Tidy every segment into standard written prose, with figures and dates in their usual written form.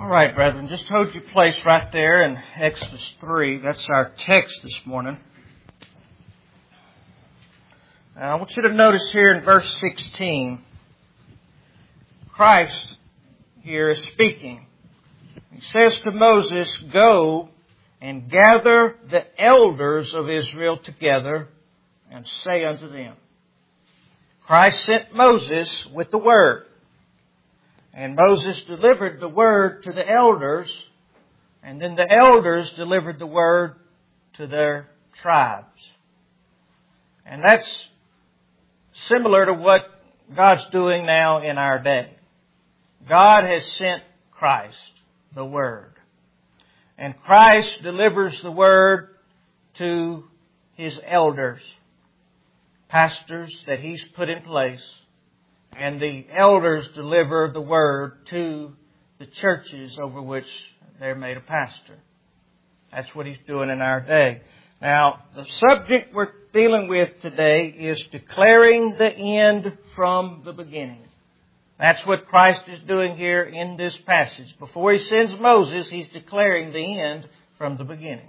All right, brethren, just hold your place right there in Exodus 3. That's our text this morning. Now, I want you to notice here in verse 16, Christ here is speaking. He says to Moses, "Go and gather the elders of Israel together and say unto them." Christ sent Moses with the Word. And Moses delivered the Word to the elders, and then the elders delivered the Word to their tribes. And that's similar to what God's doing now in our day. God has sent Christ, the Word. And Christ delivers the Word to His elders, pastors that He's put in place. And the elders deliver the Word to the churches over which they're made a pastor. That's what He's doing in our day. Now, the subject we're dealing with today is declaring the end from the beginning. That's what Christ is doing here in this passage. Before He sends Moses, He's declaring the end from the beginning.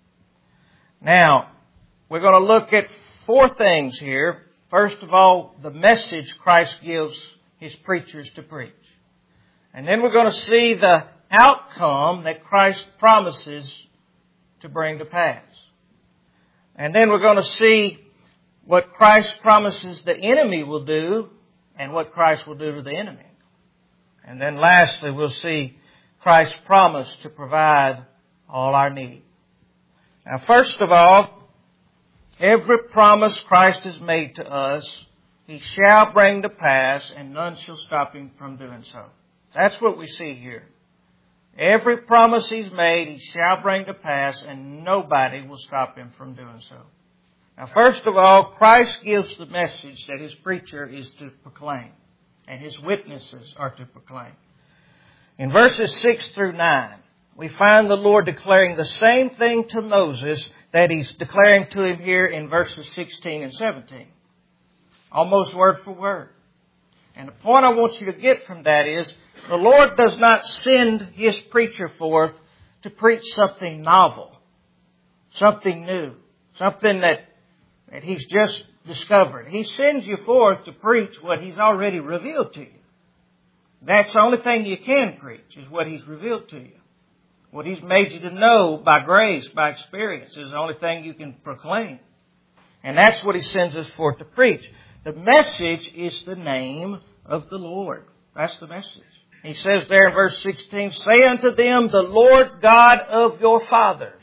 Now, we're going to look at four things here. First of all, the message Christ gives His preachers to preach. And then we're going to see the outcome that Christ promises to bring to pass. And then we're going to see what Christ promises the enemy will do and what Christ will do to the enemy. And then lastly, we'll see Christ's promise to provide all our need. Now, first of all, every promise Christ has made to us, He shall bring to pass, and none shall stop Him from doing so. That's what we see here. Every promise He's made, He shall bring to pass, and nobody will stop Him from doing so. Now, first of all, Christ gives the message that His preacher is to proclaim, and His witnesses are to proclaim. In verses 6 through 9, we find the Lord declaring the same thing to Moses that He's declaring to him here in verses 16 and 17. Almost word for word. And the point I want you to get from that is, the Lord does not send His preacher forth to preach something novel, something new, something that He's just discovered. He sends you forth to preach what He's already revealed to you. That's the only thing you can preach, is what He's revealed to you. What He's made you to know by grace, by experience, is the only thing you can proclaim. And that's what He sends us forth to preach. The message is the name of the Lord. That's the message. He says there in verse 16, "Say unto them, the Lord God of your fathers."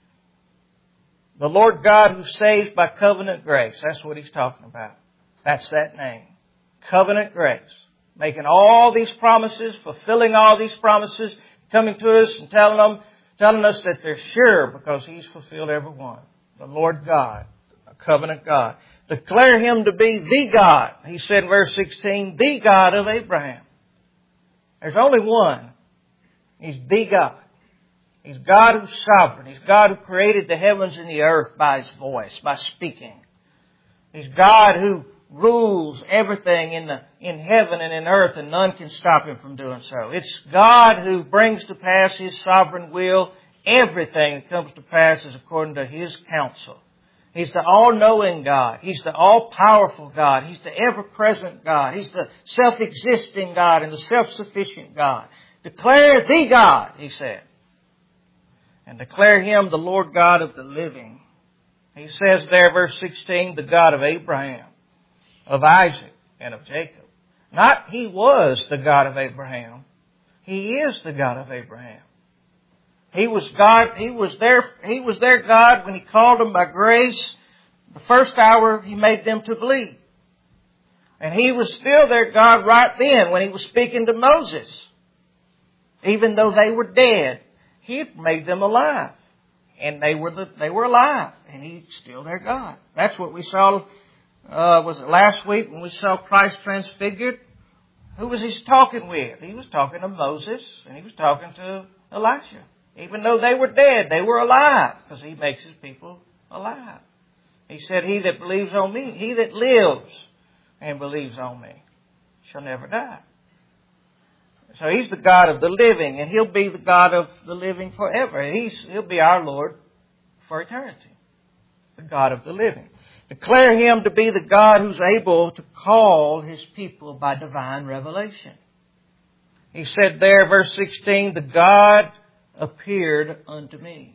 The Lord God who saves by covenant grace. That's what He's talking about. That's that name. Covenant grace. Making all these promises, fulfilling all these promises, coming to us and telling us that they're sure because He's fulfilled every one. The Lord God, a covenant God. Declare Him to be the God. He said in verse 16, the God of Abraham. There's only one. He's the God. He's God who's sovereign. He's God who created the heavens and the earth by His voice, by speaking. He's God who rules everything in heaven and in earth, and none can stop Him from doing so. It's God who brings to pass His sovereign will. Everything that comes to pass is according to His counsel. He's the all-knowing God. He's the all-powerful God. He's the ever-present God. He's the self-existing God and the self-sufficient God. Declare the God, He said. And declare Him the Lord God of the living. He says there, verse 16, the God of Abraham, of Isaac, and of Jacob. Not He was the God of Abraham. He is the God of Abraham. He was God. He was their God when He called them by grace. The first hour He made them to believe. And He was still their God right then when He was speaking to Moses. Even though they were dead, He made them alive. And they were alive. And He's still their God. That's what we saw, was it last week when we saw Christ transfigured? Who was He talking with? He was talking to Moses and He was talking to Elijah. Even though they were dead, they were alive because He makes His people alive. He said, "He that believes on Me, he that lives and believes on Me, shall never die." So He's the God of the living, and He'll be the God of the living forever. He'll be our Lord for eternity. The God of the living. Declare Him to be the God who's able to call His people by divine revelation. He said there, verse 16, the God appeared unto me.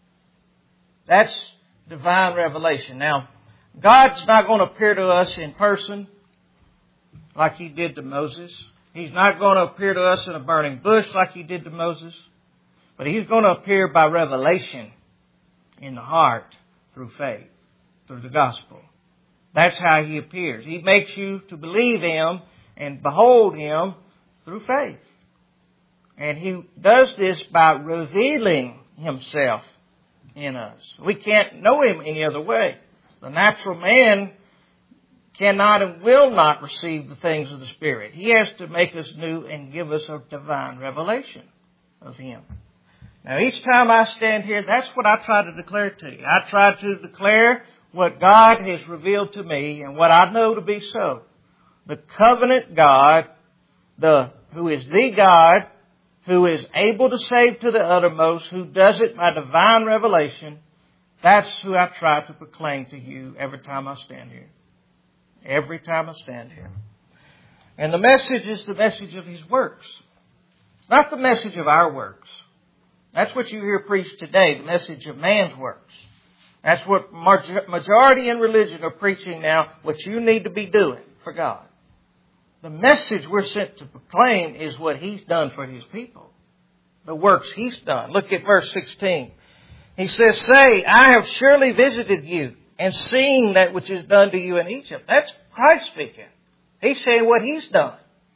That's divine revelation. Now, God's not going to appear to us in person like He did to Moses. He's not going to appear to us in a burning bush like He did to Moses. But He's going to appear by revelation in the heart through faith, through the gospel. That's how He appears. He makes you to believe Him and behold Him through faith. And He does this by revealing Himself in us. We can't know Him any other way. The natural man cannot and will not receive the things of the Spirit. He has to make us new and give us a divine revelation of Him. Now, each time I stand here, that's what I try to declare to you. I try to declare what God has revealed to me and what I know to be so. The covenant God, who is the God, who is able to save to the uttermost, who does it by divine revelation, that's who I try to proclaim to you every time I stand here. Every time I stand here. And the message is the message of His works. It's not the message of our works. That's what you hear preached today, the message of man's works. That's what majority in religion are preaching now, what you need to be doing for God. The message we're sent to proclaim is what He's done for His people. The works He's done. Look at verse 16. He says, say, I have surely visited you and seen that which is done to you in Egypt. That's Christ speaking. He's saying what He's done.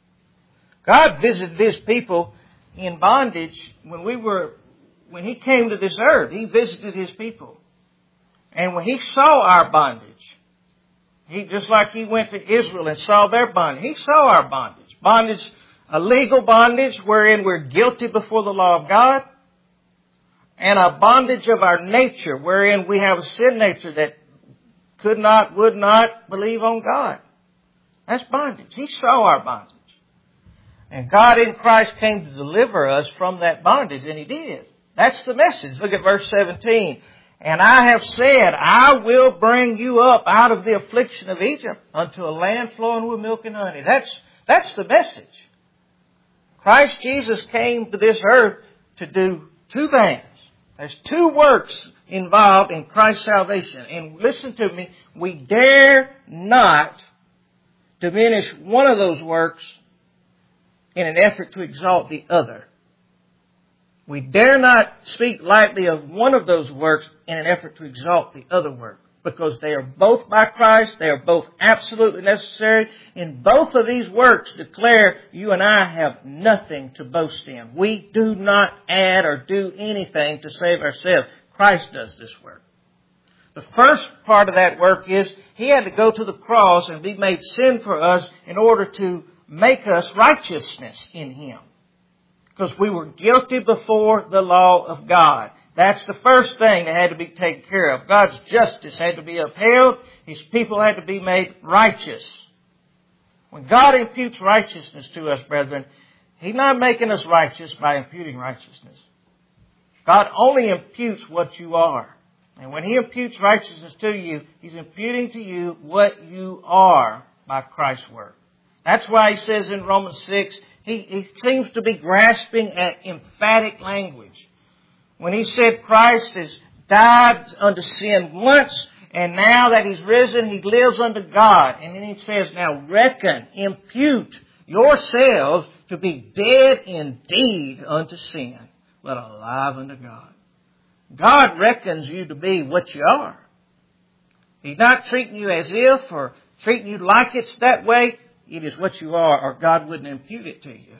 God visited His people in bondage when He came to this earth. He visited His people. And when He saw our bondage, just like He went to Israel and saw their bondage, He saw our bondage. Bondage, a legal bondage wherein we're guilty before the law of God. And a bondage of our nature wherein we have a sin nature that would not believe on God. That's bondage. He saw our bondage. And God in Christ came to deliver us from that bondage, and He did. That's the message. Look at verse 17. And I have said, I will bring you up out of the affliction of Egypt unto a land flowing with milk and honey. That's the message. Christ Jesus came to this earth to do two things. There's two works involved in Christ's salvation. And listen to me, we dare not diminish one of those works in an effort to exalt the other. We dare not speak lightly of one of those works in an effort to exalt the other work. Because they are both by Christ, they are both absolutely necessary. In both of these works declare you and I have nothing to boast in. We do not add or do anything to save ourselves. Christ does this work. The first part of that work is He had to go to the cross and be made sin for us in order to make us righteousness in Him. Because we were guilty before the law of God. That's the first thing that had to be taken care of. God's justice had to be upheld. His people had to be made righteous. When God imputes righteousness to us, brethren, He's not making us righteous by imputing righteousness. God only imputes what you are. And when He imputes righteousness to you, He's imputing to you what you are by Christ's work. That's why He says in Romans 6, He seems to be grasping at emphatic language. When He said Christ has died unto sin once, and now that He's risen, He lives unto God. And then He says, now reckon, impute yourselves to be dead indeed unto sin, but alive unto God. God reckons you to be what you are. He's not treating you as if or treating you like it's that way. It is what you are, or God wouldn't impute it to you.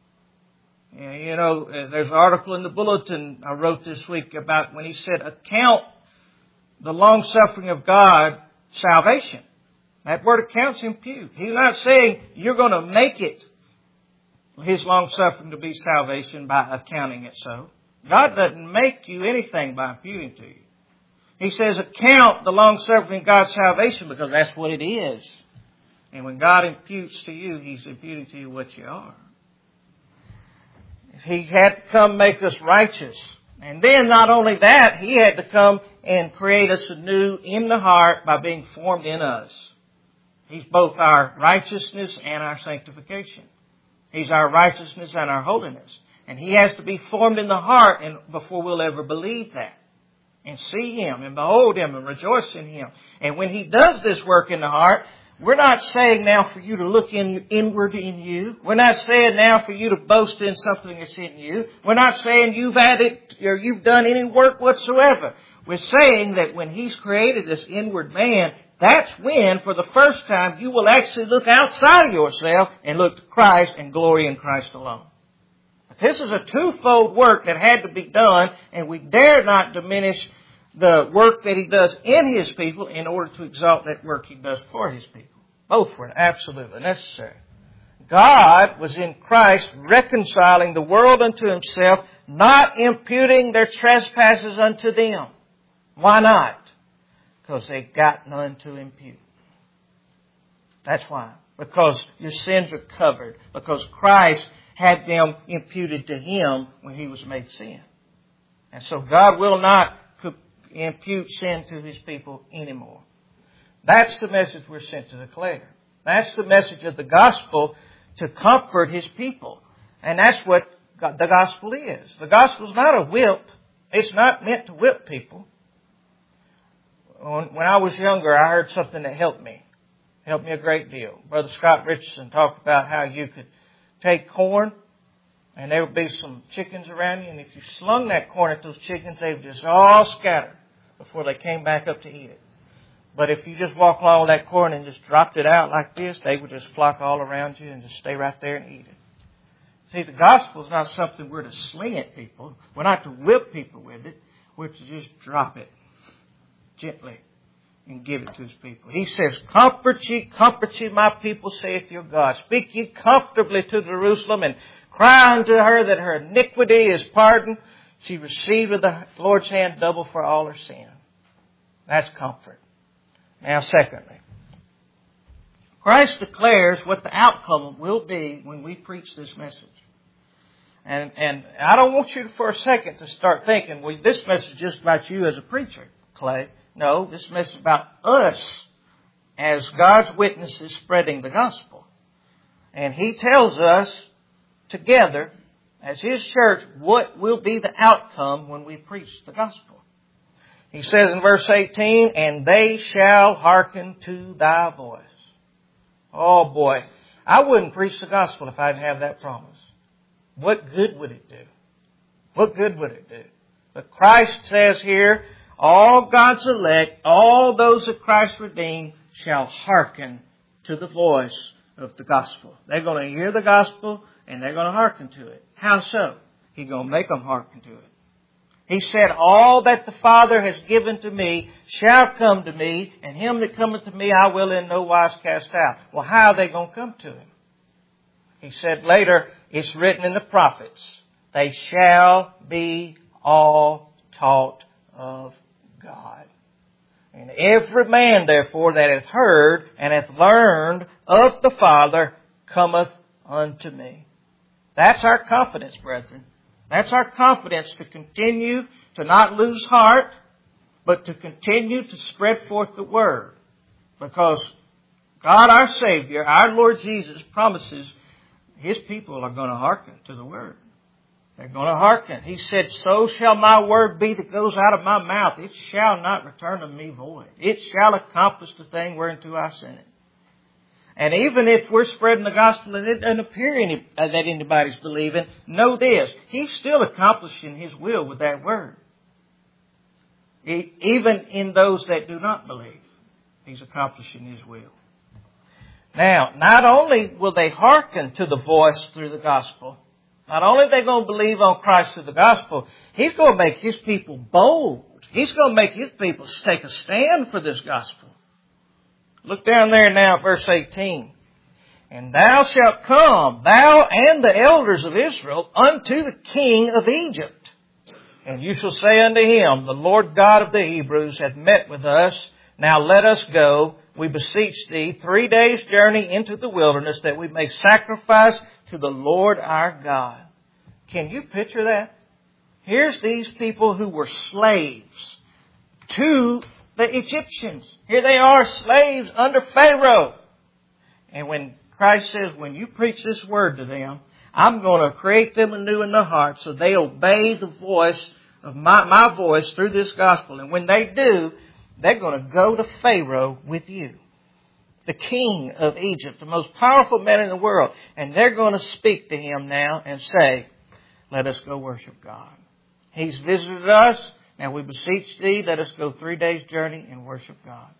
You know, there's an article in the bulletin I wrote this week about when he said, account the long-suffering of God salvation. That word accounts impute. He's not saying you're going to make it, His long-suffering, to be salvation by accounting it so. God doesn't make you anything by imputing to you. He says account the long-suffering of God's salvation because that's what it is. And when God imputes to you, He's imputing to you what you are. He had to come make us righteous. And then not only that, He had to come and create us anew in the heart by being formed in us. He's both our righteousness and our sanctification. He's our righteousness and our holiness. And He has to be formed in the heart before we'll ever believe that. And see Him and behold Him and rejoice in Him. And when He does this work in the heart, we're not saying now for you to look inward in you. We're not saying now for you to boast in something that's in you. We're not saying you've added or you've done any work whatsoever. We're saying that when He's created this inward man, that's when, for the first time, you will actually look outside of yourself and look to Christ and glory in Christ alone. But this is a twofold work that had to be done, and we dare not diminish the work that He does in His people in order to exalt that work He does for His people. Both were absolutely necessary. God was in Christ reconciling the world unto Himself, not imputing their trespasses unto them. Why not? Because they've got none to impute. That's why. Because your sins are covered. Because Christ had them imputed to Him when He was made sin. And so God will not impute sin to His people anymore. That's the message we're sent to declare. That's the message of the gospel, to comfort His people. And that's what the gospel is. The gospel is not a whip. It's not meant to whip people. When I was younger, I heard something that helped me a great deal. Brother Scott Richardson talked about how you could take corn and there would be some chickens around you, and if you slung that corn at those chickens, they would just all scatter before they came back up to eat it. But if you just walk along with that corn and just dropped it out like this, they would just flock all around you and just stay right there and eat it. See, the gospel is not something we're to sling at people. We're not to whip people with it. We're to just drop it gently and give it to His people. He says, comfort ye, my people, saith your God. Speak ye comfortably to Jerusalem, and cry unto her that her iniquity is pardoned. She received of the Lord's hand double for all her sin. That's comfort. Now, secondly, Christ declares what the outcome will be when we preach this message. And I don't want you for a second to start thinking, well, this message is just about you as a preacher, Clay. No, this message is about us as God's witnesses spreading the gospel. And He tells us together, as His church, what will be the outcome when we preach the gospel. He says in verse 18, and they shall hearken to thy voice. Oh boy, I wouldn't preach the gospel if I didn't have that promise. What good would it do? What good would it do? But Christ says here, all God's elect, all those that Christ redeemed, shall hearken to the voice of the gospel. They're going to hear the gospel and they're going to hearken to it. How so? He's going to make them hearken to it. He said, all that the Father has given to me shall come to me, and him that cometh to me I will in no wise cast out. Well, how are they going to come to Him? He said later, it's written in the prophets, they shall be all taught of God. And every man, therefore, that hath heard and hath learned of the Father cometh unto me. That's our confidence, brethren. That's our confidence to continue to not lose heart, but to continue to spread forth the Word. Because God, our Savior, our Lord Jesus, promises His people are going to hearken to the Word. They're going to hearken. He said, so shall my word be that goes out of my mouth. It shall not return to me void. It shall accomplish the thing whereunto I sent it. And even if we're spreading the gospel and it doesn't appear that anybody's believing, know this, He's still accomplishing His will with that word. Even in those that do not believe, He's accomplishing His will. Now, not only will they hearken to the voice through the gospel, not only are they going to believe on Christ through the gospel, He's going to make His people bold. He's going to make His people take a stand for this gospel. Look down there now at verse 18. And thou shalt come, thou and the elders of Israel, unto the king of Egypt. And you shall say unto him, the Lord God of the Hebrews hath met with us. Now let us go, we beseech thee, 3 days' journey into the wilderness, that we may sacrifice to the Lord our God. Can you picture that? Here's these people who were slaves to the Egyptians. Here they are, slaves under Pharaoh. And when Christ says, when you preach this word to them, I'm going to create them anew in their hearts so they obey the voice of my voice through this gospel. And when they do, they're going to go to Pharaoh with you, the king of Egypt, the most powerful man in the world. And they're going to speak to him now and say, let us go worship God. He's visited us. Now we beseech thee, let us go 3 days' journey and worship God.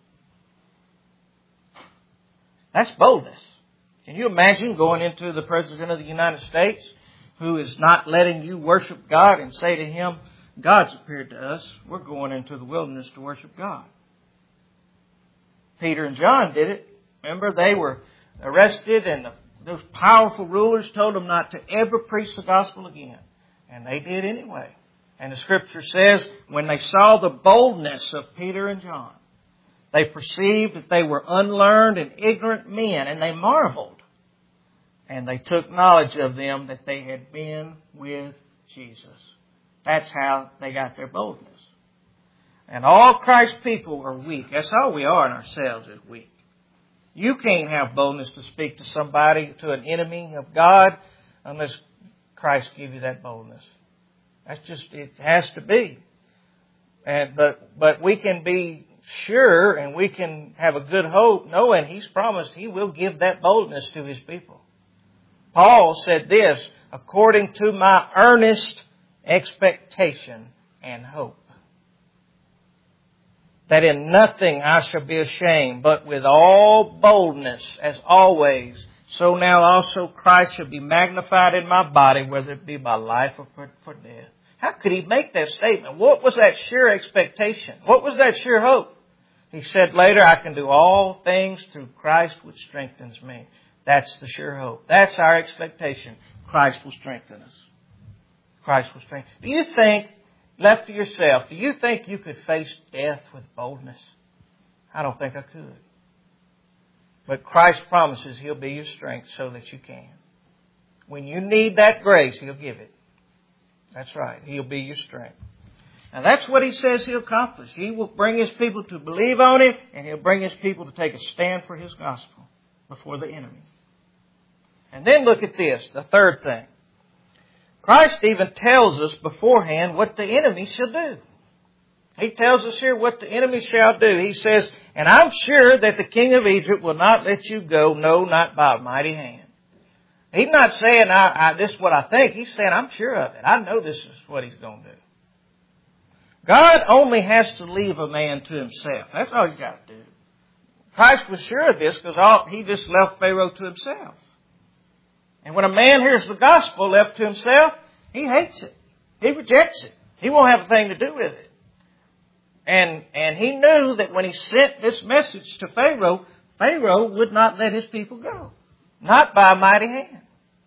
That's boldness. Can you imagine going into the President of the United States who is not letting you worship God and say to him, God's appeared to us. We're going into the wilderness to worship God. Peter and John did it. Remember, they were arrested and those powerful rulers told them not to ever preach the gospel again. And they did anyway. And the Scripture says, when they saw the boldness of Peter and John, they perceived that they were unlearned and ignorant men, and they marveled. And they took knowledge of them that they had been with Jesus. That's how they got their boldness. And all Christ's people are weak. That's all we are in ourselves, is weak. You can't have boldness to speak to somebody, to an enemy of God, unless Christ give you that boldness. That's just, it has to be. But we can be sure and we can have a good hope knowing He's promised He will give that boldness to His people. Paul said this, according to my earnest expectation and hope, that in nothing I shall be ashamed, but with all boldness, as always, so now also Christ shall be magnified in my body, whether it be by life or for death. How could he make that statement? What was that sure expectation? What was that sure hope? He said later, I can do all things through Christ which strengthens me. That's the sure hope. That's our expectation. Christ will strengthen us. Christ will strengthen. Do you think, left to yourself, do you think you could face death with boldness? I don't think I could. But Christ promises He'll be your strength so that you can. When you need that grace, He'll give it. That's right. He'll be your strength. Now that's what He says He'll accomplish. He will bring His people to believe on Him, and He'll bring His people to take a stand for His gospel before the enemy. And then look at this, the third thing. Christ even tells us beforehand what the enemy shall do. He tells us here what the enemy shall do. He says, and I'm sure that the king of Egypt will not let you go, no, not by a mighty hand. He's not saying, this is what I think. He's saying, I'm sure of it. I know this is what He's going to do. God only has to leave a man to himself. That's all He's got to do. Christ was sure of this because He just left Pharaoh to himself. And when a man hears the gospel left to himself, he hates it. He rejects it. He won't have a thing to do with it. And he knew that when he sent this message to Pharaoh, Pharaoh would not let his people go. Not by a mighty hand.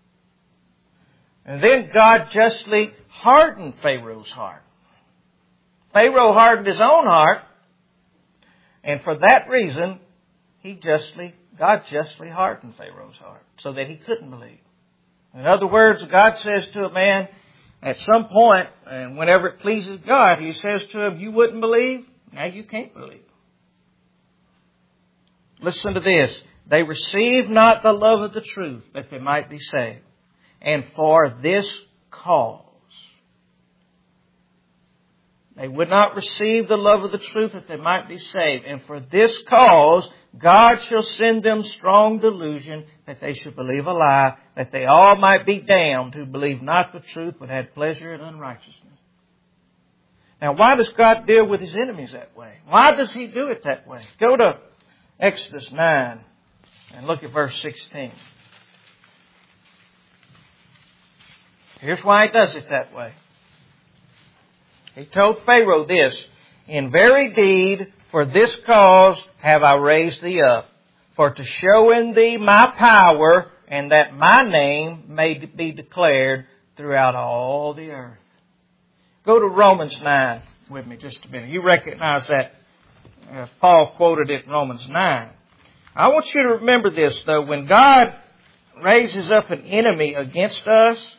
And then God justly hardened Pharaoh's heart. Pharaoh hardened his own heart. And for that reason, God justly hardened Pharaoh's heart so that he couldn't believe. In other words, God says to a man at some point, and whenever it pleases God, He says to him, you wouldn't believe? Now you can't believe. Listen to this. They received not the love of the truth that they might be saved. And for this cause. They would not receive the love of the truth that they might be saved. And for this cause, God shall send them strong delusion that they should believe a lie, that they all might be damned who believe not the truth but had pleasure in unrighteousness. Now, why does God deal with His enemies that way? Why does He do it that way? Go to Exodus 9 and look at verse 16. Here's why He does it that way. He told Pharaoh this, in very deed, for this cause have I raised thee up, for to show in thee my power, and that my name may be declared throughout all the earth. Go to Romans 9 with me just a minute. You recognize that Paul quoted it in Romans 9. I want you to remember this, though. When God raises up an enemy against us,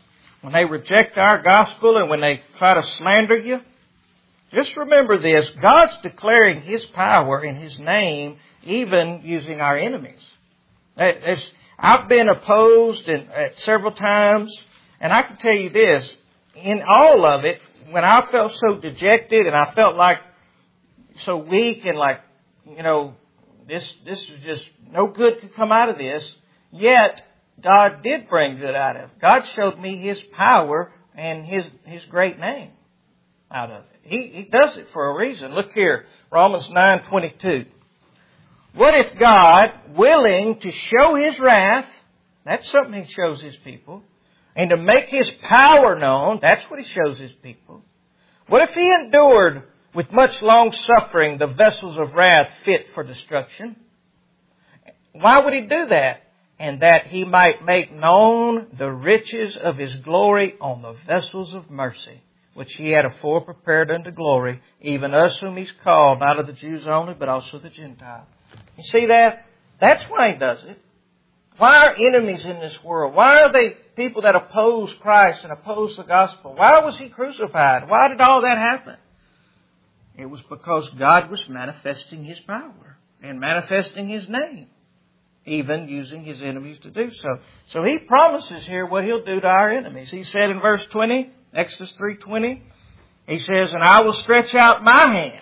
when they reject our gospel and when they try to slander you, just remember this. God's declaring His power and His name even using our enemies. I've been opposed several times, and I can tell you this, in all of it, when I felt so dejected and I felt like so weak and like, this is just no good could come out of this, yet God did bring good out of it. God showed me His power and His great name out of it. He does it for a reason. Look here, Romans 9:22. What if God, willing to show His wrath, that's something He shows His people, and to make His power known, that's what He shows His people. What if He endured with much long suffering the vessels of wrath fit for destruction? Why would He do that? And that He might make known the riches of His glory on the vessels of mercy, which He had afore prepared unto glory, even us whom He's called, not of the Jews only, but also the Gentiles. You see that? That's why He does it. Why are enemies in this world? Why are they people that oppose Christ and oppose the gospel? Why was He crucified? Why did all that happen? It was because God was manifesting His power and manifesting His name, even using His enemies to do so. So He promises here what He'll do to our enemies. He said in verse 20, Exodus 3:20, He says, and I will stretch out my hand.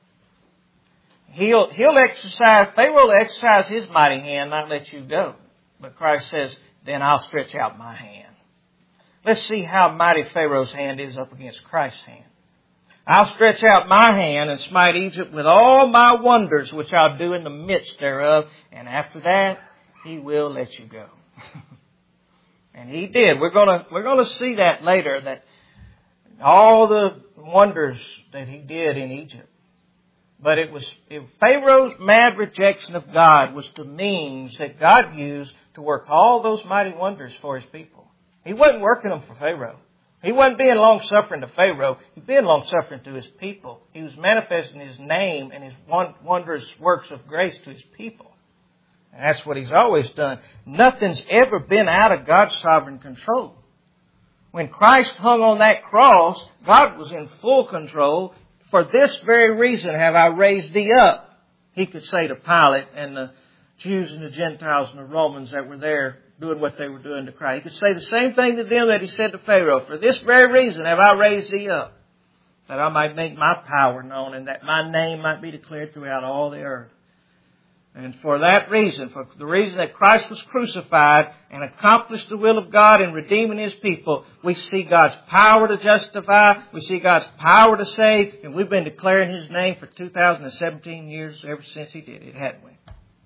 He'll exercise, Pharaoh will exercise his mighty hand, not let you go. But Christ says, then I'll stretch out my hand. Let's see how mighty Pharaoh's hand is up against Christ's hand. I'll stretch out my hand and smite Egypt with all my wonders, which I'll do in the midst thereof. And after that, He will let you go. And He did. We're gonna see that later, that all the wonders that He did in Egypt. But Pharaoh's mad rejection of God was the means that God used to work all those mighty wonders for His people. He wasn't working them for Pharaoh. He wasn't being long-suffering to Pharaoh. He was being long-suffering to His people. He was manifesting His name and His wondrous works of grace to His people. And that's what He's always done. Nothing's ever been out of God's sovereign control. When Christ hung on that cross, God was in full control. For this very reason have I raised thee up, He could say to Pilate and the Jews and the Gentiles and the Romans that were there doing what they were doing to Christ. He could say the same thing to them that He said to Pharaoh. For this very reason have I raised thee up, that I might make my power known and that my name might be declared throughout all the earth. And for that reason, for the reason that Christ was crucified and accomplished the will of God in redeeming His people, we see God's power to justify, we see God's power to save, and we've been declaring His name for 2017 years ever since He did it, hadn't we?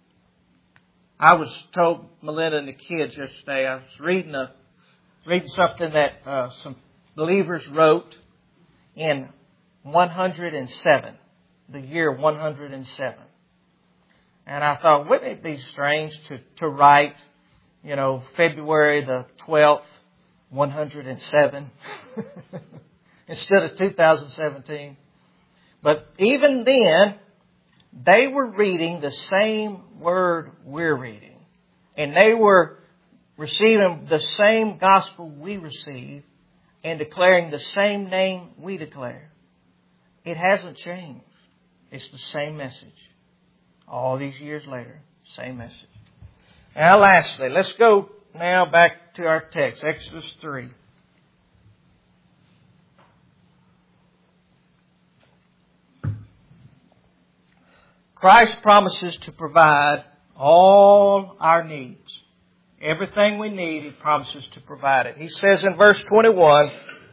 I was told, Melinda and the kids yesterday, I was reading something that some believers wrote in 107, the year 107. And I thought, wouldn't it be strange to write, February the 12th, 107, instead of 2017? But even then, they were reading the same word we're reading. And they were receiving the same gospel we receive and declaring the same name we declare. It hasn't changed. It's the same message. All these years later, same message. Now lastly, let's go now back to our text, Exodus 3. Christ promises to provide all our needs. Everything we need, He promises to provide it. He says in verse 21,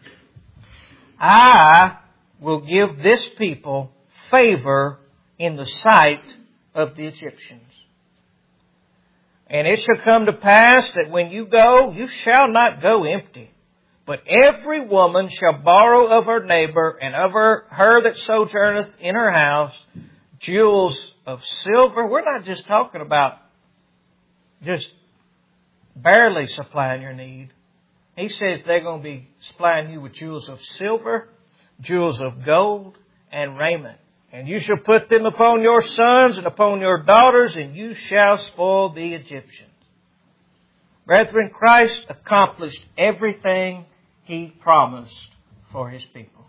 I will give this people favor in the sight of the Egyptians. And it shall come to pass that when you go, you shall not go empty. But every woman shall borrow of her neighbor and of her that sojourneth in her house jewels of silver. We're not just talking about just barely supplying your need. He says they're going to be supplying you with jewels of silver, jewels of gold, and raiment. And you shall put them upon your sons and upon your daughters, and you shall spoil the Egyptians. Brethren, Christ accomplished everything He promised for His people.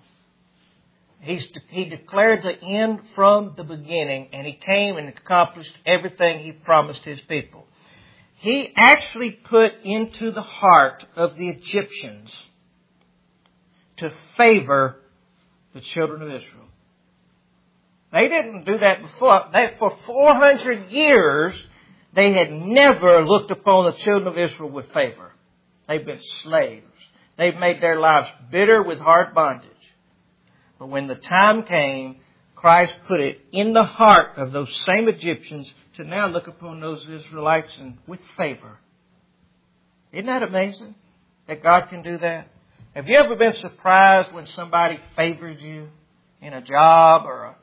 He declared the end from the beginning, and He came and accomplished everything He promised His people. He actually put into the heart of the Egyptians to favor the children of Israel. They didn't do that before. For 400 years, they had never looked upon the children of Israel with favor. They've been slaves. They've made their lives bitter with hard bondage. But when the time came, Christ put it in the heart of those same Egyptians to now look upon those Israelites with favor. Isn't that amazing that God can do that? Have you ever been surprised when somebody favors you in a job or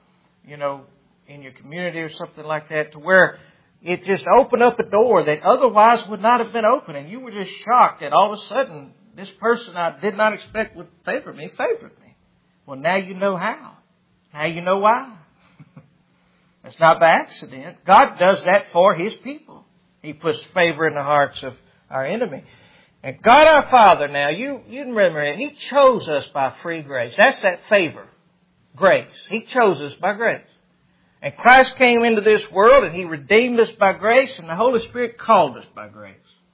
in your community or something like that, to where it just opened up a door that otherwise would not have been open, and you were just shocked that all of a sudden this person I did not expect would favor me favored me. Well, now you know how. Now you know why. It's not by accident. God does that for His people. He puts favor in the hearts of our enemy. And God our Father, now, you remember it. He chose us by free grace. That's that favor. Grace. He chose us by grace. And Christ came into this world and He redeemed us by grace, and the Holy Spirit called us by grace.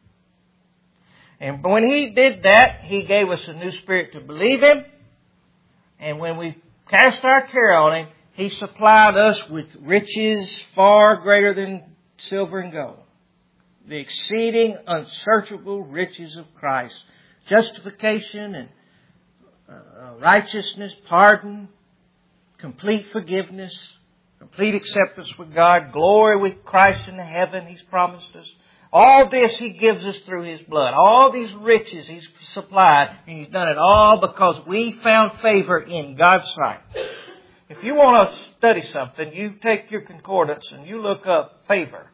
And when He did that, He gave us a new spirit to believe Him. And when we cast our care on Him, He supplied us with riches far greater than silver and gold. The exceeding unsearchable riches of Christ. Justification and righteousness, pardon, complete forgiveness, complete acceptance with God, glory with Christ in heaven He's promised us. All this He gives us through His blood. All these riches He's supplied, and He's done it all because we found favor in God's sight. If you want to study something, you take your concordance and you look up favor.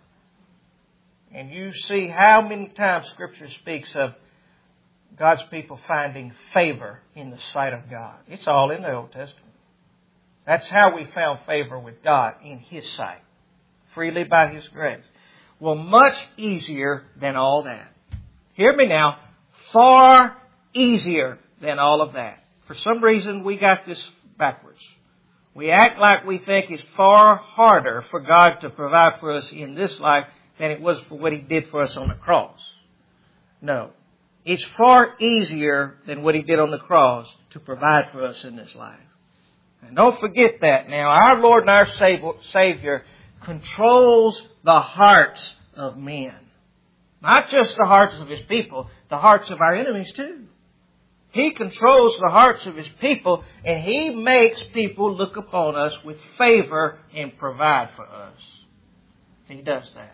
And you see how many times Scripture speaks of God's people finding favor in the sight of God. It's all in the Old Testament. That's how we found favor with God in His sight. Freely by His grace. Well, much easier than all that. Hear me now. Far easier than all of that. For some reason, we got this backwards. We act like we think it's far harder for God to provide for us in this life than it was for what He did for us on the cross. No. It's far easier than what He did on the cross to provide for us in this life. And don't forget that now. Our Lord and our Savior controls the hearts of men. Not just the hearts of His people, the hearts of our enemies too. He controls the hearts of His people, and He makes people look upon us with favor and provide for us. He does that.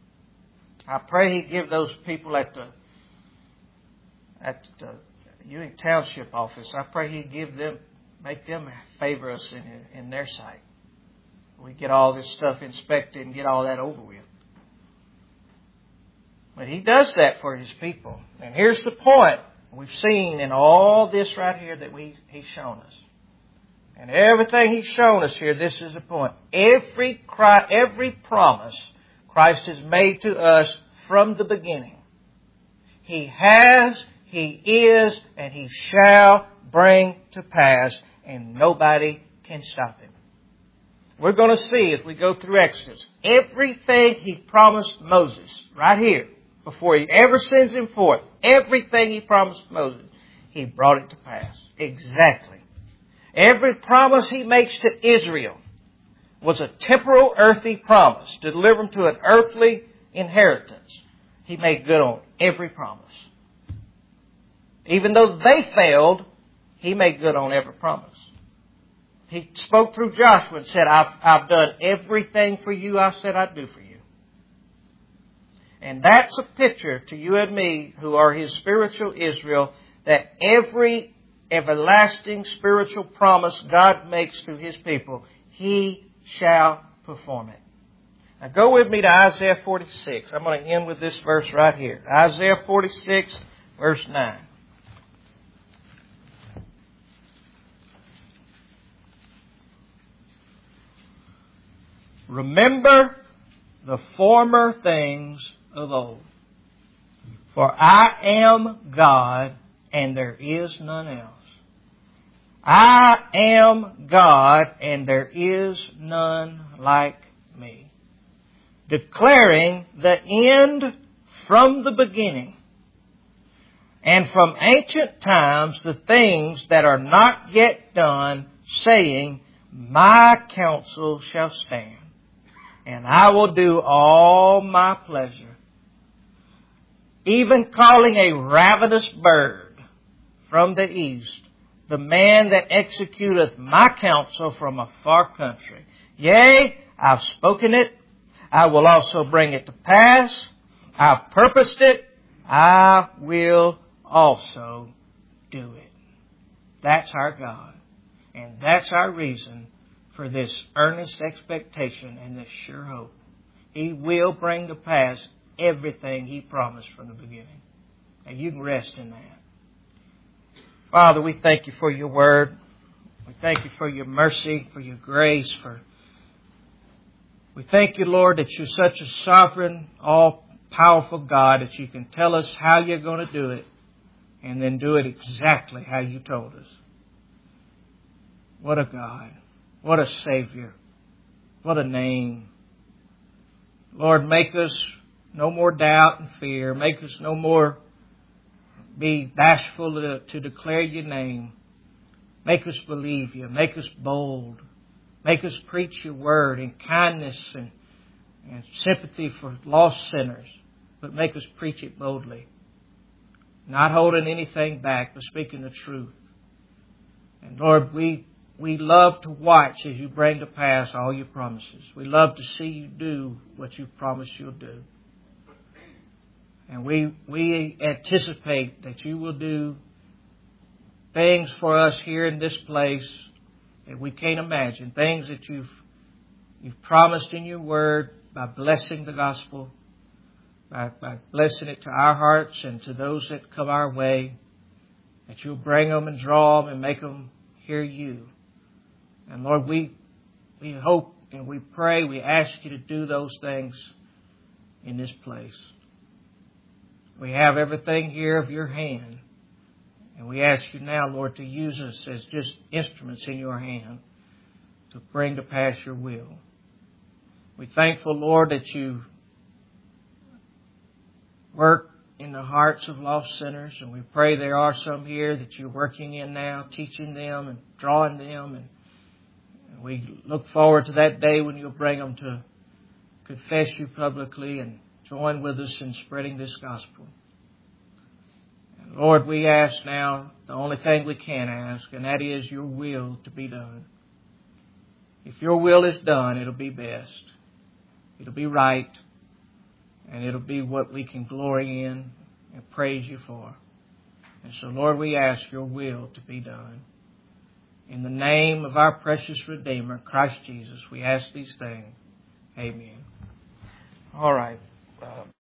I pray He give those people at the Ewing Township office, I pray He make them favor us in their sight. We get all this stuff inspected and get all that over with. But He does that for His people. And here's the point we've seen in all this right here that He's shown us. And everything He's shown us here, this is the point. Every promise Christ has made to us from the beginning, He has, He is, and He shall bring to pass, and nobody can stop Him. We're going to see as we go through Exodus, everything He promised Moses, right here, before He ever sends him forth, everything He promised Moses, He brought it to pass. Exactly. Every promise He makes to Israel was a temporal, earthly promise to deliver them to an earthly inheritance. He made good on every promise. Even though they failed, He made good on every promise. He spoke through Joshua and said, I've done everything for you I said I'd do for you. And that's a picture to you and me who are His spiritual Israel, that every everlasting spiritual promise God makes to His people, He shall perform it. Now go with me to Isaiah 46. I'm going to end with this verse right here. Isaiah 46, verse 9. Remember the former things of old. For I am God and there is none else. I am God, and there is none like me. Declaring the end from the beginning, and from ancient times the things that are not yet done, saying, My counsel shall stand, and I will do all my pleasure. Even calling a ravenous bird from the east, the man that executeth my counsel from a far country. Yea, I've spoken it, I will also bring it to pass. I've purposed it, I will also do it. That's our God. And that's our reason for this earnest expectation and this sure hope. He will bring to pass everything He promised from the beginning. And you can rest in that. Father, we thank You for Your Word. We thank You for Your mercy, for Your grace. We thank You, Lord, that You're such a sovereign, all-powerful God that You can tell us how You're going to do it and then do it exactly how You told us. What a God. What a Savior. What a name. Lord, make us no more doubt and fear. Make us no more be bashful to declare Your name. Make us believe You. Make us bold. Make us preach Your word in kindness and sympathy for lost sinners. But make us preach it boldly. Not holding anything back, but speaking the truth. And Lord, we love to watch as You bring to pass all Your promises. We love to see You do what You've promised You'll do. And we anticipate that You will do things for us here in this place that we can't imagine. Things that You've promised in Your word by blessing the gospel, by blessing it to our hearts and to those that come our way, that You'll bring them and draw them and make them hear You. And Lord, we hope and we pray, we ask You to do those things in this place. We have everything here of Your hand. And we ask You now, Lord, to use us as just instruments in Your hand to bring to pass Your will. We're thankful, Lord, that You work in the hearts of lost sinners. And we pray there are some here that You're working in now, teaching them and drawing them. And we look forward to that day when You'll bring them to confess You publicly and join with us in spreading this gospel. And Lord, we ask now the only thing we can ask, and that is Your will to be done. If Your will is done, it'll be best. It'll be right. And it'll be what we can glory in and praise You for. And so, Lord, we ask Your will to be done. In the name of our precious Redeemer, Christ Jesus, we ask these things. Amen. All right.